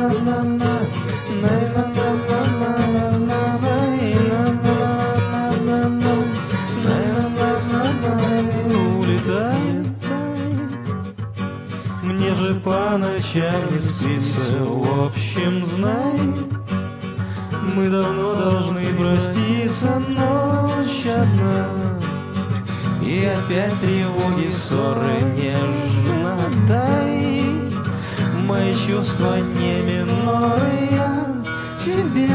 Мне же по ночам не спится, в общем, знай, мы давно должны проститься, ночь одна. И опять тревоги, ссоры, нежнота, мои чувства не миноры, я тебе.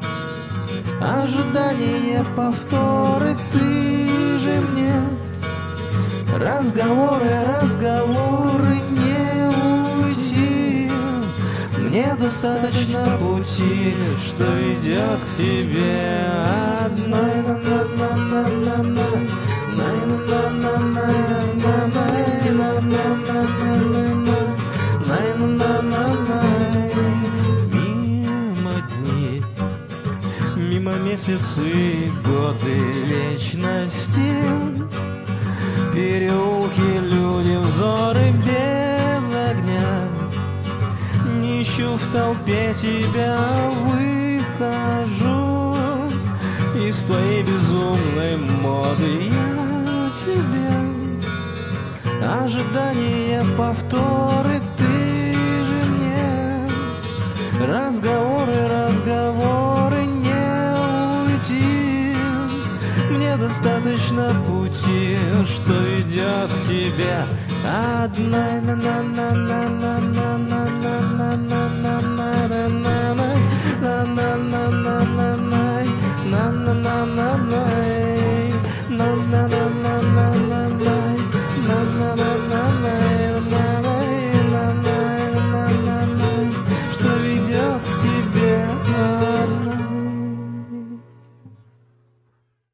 Ожидание, повторы, ты же мне. Разговоры, разговоры, не уйти. Мне достаточно пути, что ведет к тебе одной. Мимо дни, мимо месяцы, годы, вечности, переулки, люди, взоры без огня. Не ищу в толпе тебя, выхожу из твоей безумной моды я тебе. Ожидание, повторы, ты же мне. Разговоры, разговоры, не уйти. Мне достаточно пути, что ведет к тебе одна.